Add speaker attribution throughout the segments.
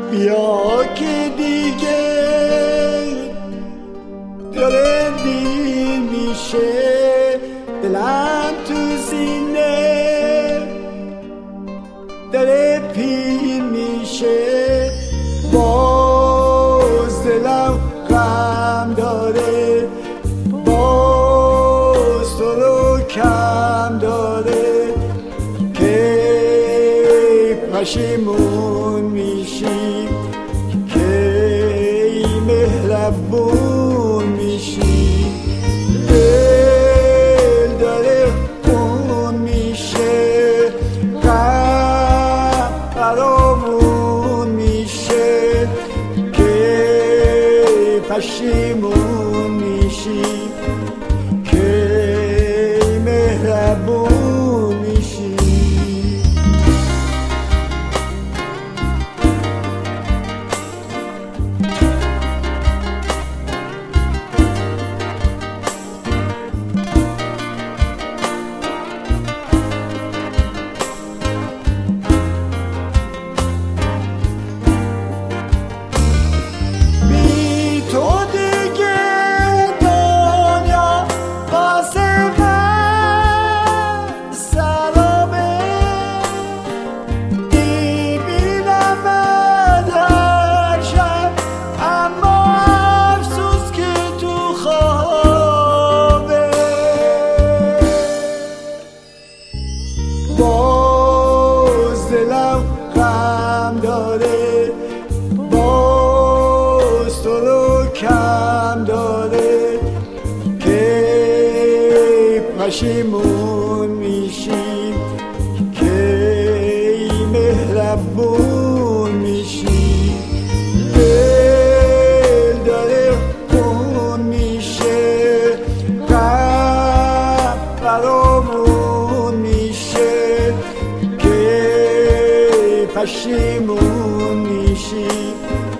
Speaker 1: بیا که دیگه داره دیر میشه، دلم تو سینه داره پیر میشه، باز دلم غم داره، باز تو رو کم داره، که پشیمون میشی، که مهربون میشی، دل داره خون میشه، غم فرامون میشه، که پشیمون میشی، که مهربون میشی. باز دلم غم داره، باز تو رو کم داره، که پشیمون میشی، که مهربون میشی، دل داره خون میشه، غم فرامون میشه، که پشیمون میشی،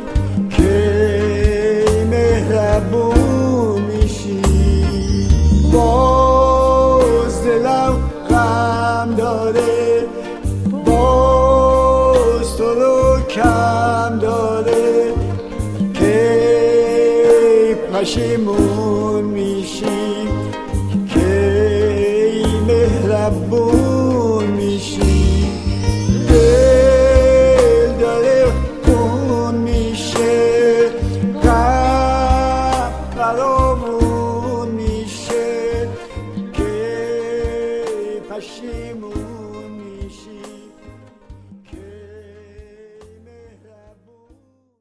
Speaker 1: که مهربون میشی. باز دلم غم داره، باز تو رو کم داره، که پشیمون میشی،